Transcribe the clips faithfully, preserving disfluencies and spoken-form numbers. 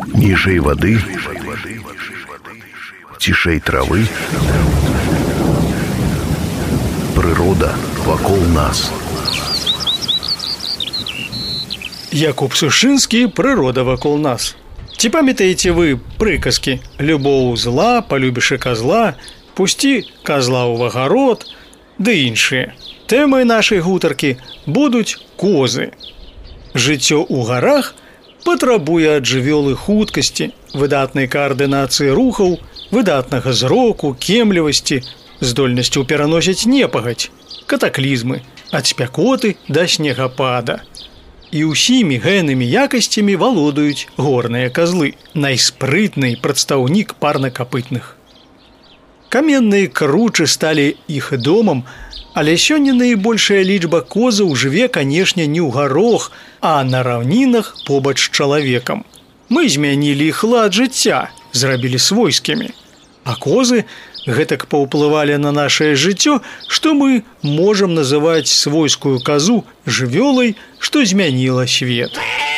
Ніжэй вады, цішэй травы, прырода вакол нас. Якуб Сушынскі «Прырода вакол нас». Ці памятаеце вы прыказкі «Любоў зла, палюбішы казла», «Пусці казла ў агарод» ды іншыя? Тэмай нашай гутаркі будуць козы. Жыццё ў гарах патрабуе ад жывёлы хуткасці, выдатнай каардынацыі рухаў, выдатнага зроку, кемлівасці, здольнасцю пераносіць непагадзь, катаклізмы, ад спякоты да снегапада. І ўсімі гэтымі якасцямі валодаюць горныя казлы, найспрытней прадстаўнік парнакапытных. Каменныя кручы сталі іх домам, але сёння найбольшая лічба козаў жыве, канешне, не ў гарох, а на раўнінах побач з чалавекам. Мы змянілі іх лад жыцця, зрабілі свойскімі. А козы гэтак паўплывалі на нашае жыццё, што мы можам называць свойскую казу жывёлай, што змяніла свет.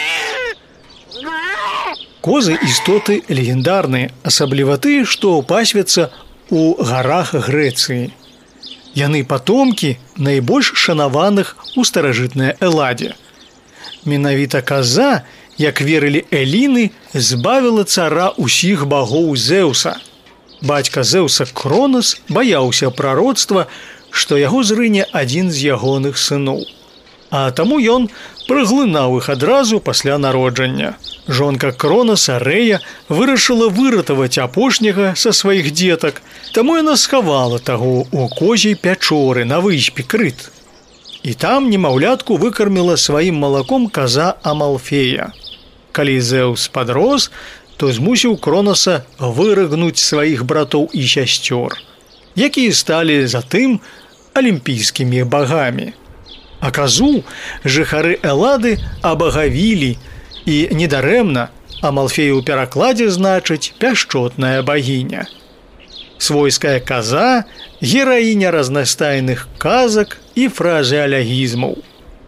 Козы істоты легендарныя, асабліва тыя, што пасвяцца ў гарах Грэцыі. Яны патомкі найбольш шанаваных у старажытнай Эладзе. Менавіта каза, як верылі эліны, збавіла цара ўсіх багоў Зеўса. Бацька Зеўса Кронас баяўся прароцтва, што яго зрыне адзін з ягоных сыноў. А таму ён праглынаў іх адразу пасля народжання. Жонка Кронаса Рэя вырашыла выратаваць апошняга са сваіх дзетак, таму яна схавала таго ў козьей пячоры на выспе Крыт. І там немаўлятку выкарміла сваім малаком каза Амалфея. Калі Зеўс падрос, то змусіў Кронаса вырагнуць сваіх братоў і сясцёр, якія сталі затым алімпійскімі багамі. А казу жыхары Элады абагавілі, і недарэмна Амалфея ў перакладзе значыць пяшчотная багіня. Свойская каза – гераіня разнастайных казак і фразеалягізмаў.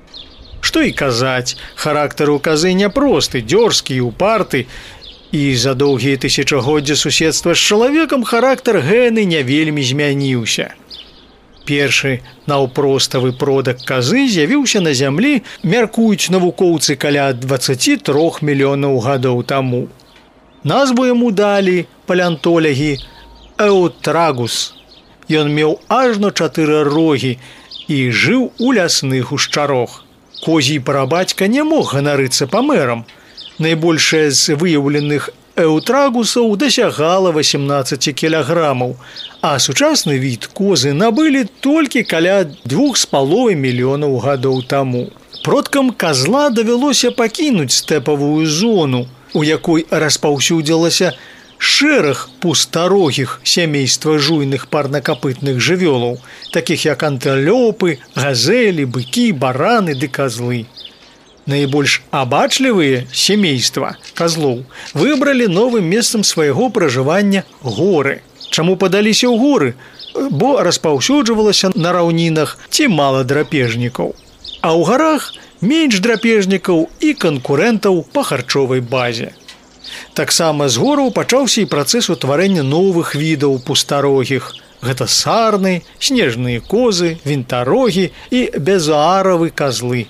Што і казаць, характар у казы няпросты, дзёрзкі і упарты, і за доўгія тысячагоддзі суседства з чалавекам характар гэны не вельмі змяніўся. Першы наўпроставы продак казы з'явіўся на зямлі, мяркуюць навукоўцы, каля дваццаць тры мільёнаў гадоў таму. Назву яму далі палеантолягі Эутрагус. Ён меў ажно чатыры рогі і жыў у лясных ушчарох. Козій прабацька не мог ганарыцца памерам. Найбольшая з выяўленых эутрагусаў дасягала васемнаццаць кілаграмаў, а сучасны від козы набылі толькі каля двух з паловай мільёнаў гадоў таму. Продкам казла давялося пакінуць стэпавую зону, у якой распаўсюдзілася шэраг пустарогіх сямейства жуйных парнакапытных жывёлаў, такіх як антылёпы, газелі, быкі, бараны ды казлы. Найбольш абачлівыя сямейства казлоў выбралі новым месцам свайго пражывання горы. Чаму падаліся ў горы? Бо распаўсюджвалася на раўнінах ці мала драпежнікаў. А ў гарах менш драпежнікаў і канкурэнтаў па харчовай базе. Таксама з гораў пачаўся і працэс утварэння новых відаў пустарогіх. Гэта сарны, снежныя козы, вінтарогі і безуаравы казлы.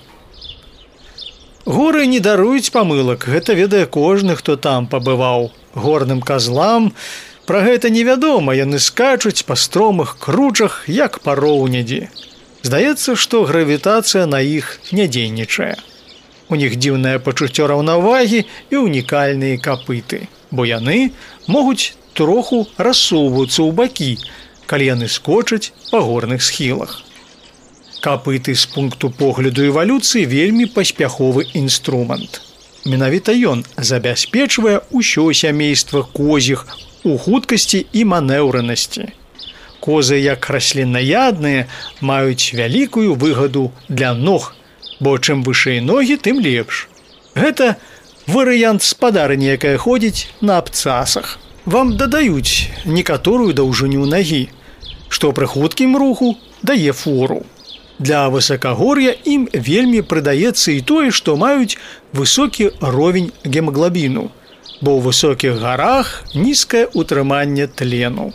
Горы не даруюць памылак, гэта ведае кожны, хто там пабываў. Горным казлам пра гэта невядома, яны скачуць па стромых кручах, як па роўнядзі. Здаецца, што гравітацыя на іх не дзейнічае. У них дзіўнае пачуццё раўнавагі і унікальныя капыты, бо яны могуць троху рассоўвацца ў бакі, калі яны скочаць па горных схілах. Капыты з пункту погляду эвалюцыі вельмі паспяховы інструмент. Менавіта ён забяспечвае ўсё сямейства козіх у хуткасці і манеўранасці. Козы, як расліннаядныя, маюць вялікую выгаду для ног, бо чым вышэй ногі, тым лепш. Гэта варыянт спадарні, якая ходзіць на абцасах. Вам дадаюць некаторую даўжыню нагі, што пры хуткім руху дае фору. Для высакагор'я ім вельмі прыдаецца і тое, што маюць высокі ровень гемаглабіну. бо ў высокіх гарах нізкае ўтрыманне тлену.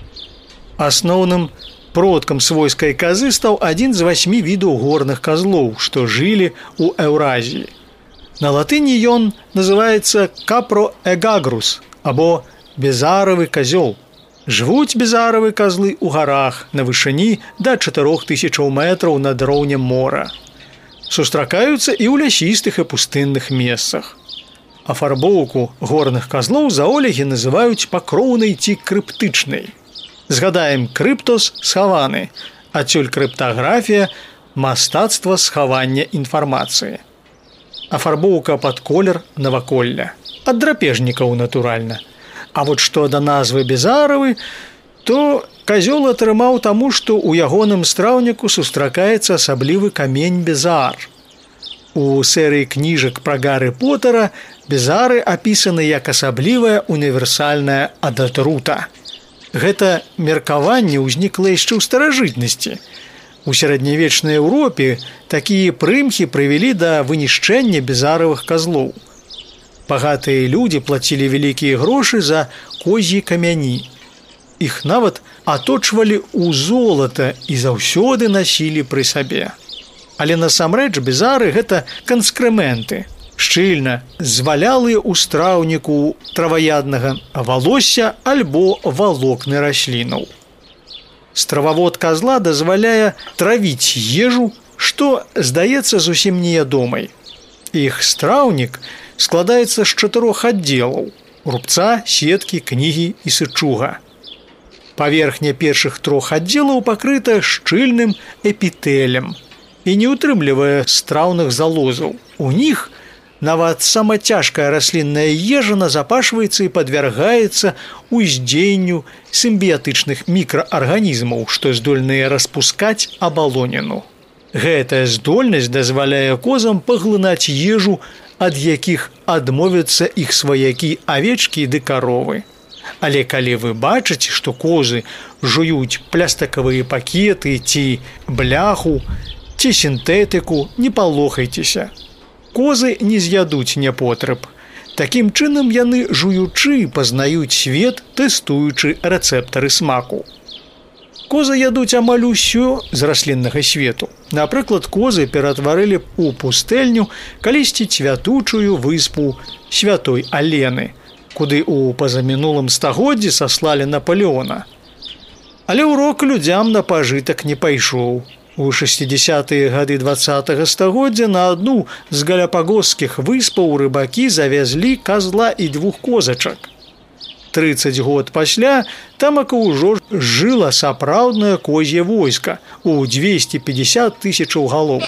Асноўным продкам свойскай казы стаў адзін з васьмі відаў горных казлоў, што жылі ў Еўразіі. На латыні ён называецца капроэгагрус або безаравы казёл. Жывуць безаравы казлы ў гарах на вышыні да чатырох тысячаў метраў над роўнем мора. Сустракаюцца і ў лясістых і пустынных месцах. Афарбоўку горных казлоў заолягі называюць пакроўнай ці крыптычнай. Згадаем крыптос схаваны, адсюль крыптаграфія мастацтва схавання інфармацыі. Афарбоўка пад колер наваколля. Ад драпежнікаў, натуральна. А вот што да назвы безаравы, то казёл атрымаў таму, што ў ягоным страўніку сустракаецца асаблівы камень безар. У серыі кніжак пра Гарры Потара безары апісаны як асаблівая універсальная адатрута. Гэта меркаванне ўзнікла яшчэ ў старажытнасці. У сярэднявечнай Еўропе такія прымхі прывялі да вынішчэння безаравых казлоў. Багатыя людзі плацілі вялікія грошы за коз'і камяні. Іх нават аточвалі ў золата і заўсёды насілі пры сабе. Але насамрэч безары гэта канскрэменты, шчыльна звалялыя ў страўніку траваяднага валосся альбо валокны раслінаў. Стрававод казла дазваляе травіць ежу, што здаецца зусім неядомай. Іх страўнік складаецца з чатырох аддзелаў – рубца, сеткі, кнігі і сычуга. Паверхня першых трох аддзелаў пакрыта шчыльным эпітэлем і не ўтрымлівае страўных залозаў. У них нават сама цяжкая раслінная ежа назапашваецца і падвяргаецца ўздзеянню сімбіятычных мікраарганізмаў, што здольныя распускаць абалоніну. Гэтая здольнасць дазваляе козам паглынаць ежу, ад якіх адмовяцца іх сваякі авечкі ды каровы. Але калі вы бачыце, што козы жуюць плястыкавыя пакеты ці бляху, ці сінтэтыку, не палохайцеся. Козы не з'ядуць непотреб. Такім чынам яны, жуючы, пазнаюць свет, тэстуючы рэцэптары смаку. Козы ядуць амаль усё з расліннага свету. Напрыклад, козы ператварылі ў пустэльню калісьці цвятучую выспу святой Алены, куды ў пазамінулым стагоддзі саслалі Напалеона. Але ўрок людзям на пажытак не пайшоў. У шэсцідзесятыя гады дваццатага стагоддзя на адну з галяпагосскіх выспаў рыбакі завязлі казла і двух козачак. трыццаць год пасля тамака ўжо жыла сапраўднае козье войска у дзвесце пятьдесят тысячаў галоў.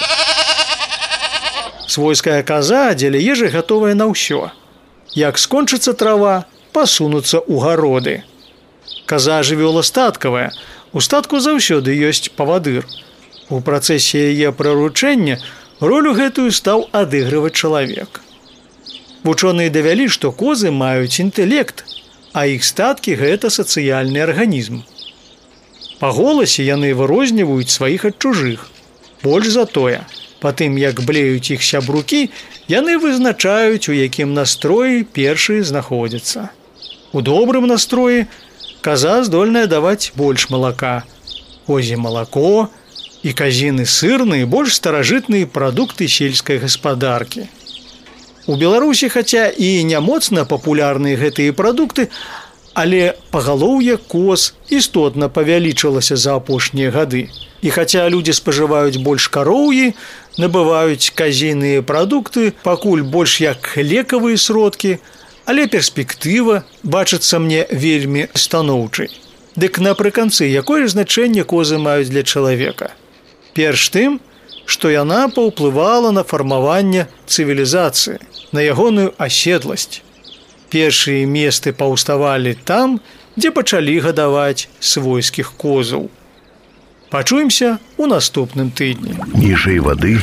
Свойская каза дзеля ежы гатовая на ўсё. Як скончыцца трава, пасунуцца ў гароды. Каза жывёла статкавая, у статку заўсёды ёсць павадыр. У працэсе яе прыручэння ролю гэтую стаў адыгрываць чалавек. Вучоныя давялі, што козы маюць інтэлект, а іх статкі – гэта сацыяльны арганізм. Па голасе яны вырозніваюць сваіх ад чужых. Больш за тое, па тым, як блеюць іх сябрукі, яны вызначаюць, у якім настроі першыя знаходзяцца. У добрым настроі каза здольная даваць больш малака. Козье малако і казіны сырныя больш старажытныя прадукты сельскай гаспадаркі. У Беларусі, хаця і не моцна папулярныя гэтыя прадукты, але пагалоўе коз істотна павялічылася за апошнія гады. І хаця людзі спажываюць больш кароўі, набываюць казіныя прадукты, пакуль больш як лекавыя сродкі, але перспектыва бачыцца мне вельмі станоўчай. Дык напрыканцы, якое значэнне козы маюць для чалавека? Перш тым, што яна паўплывала на фармаванне цывілізацыі, на ягоную аседласць. Першыя месты паўставалі там, дзе пачалі гадаваць свойскіх козаў. Пачуемся ў наступным тыдні. Ніжэй вады,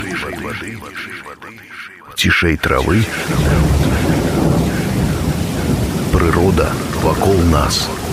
цішэй травы, прырода вакол нас.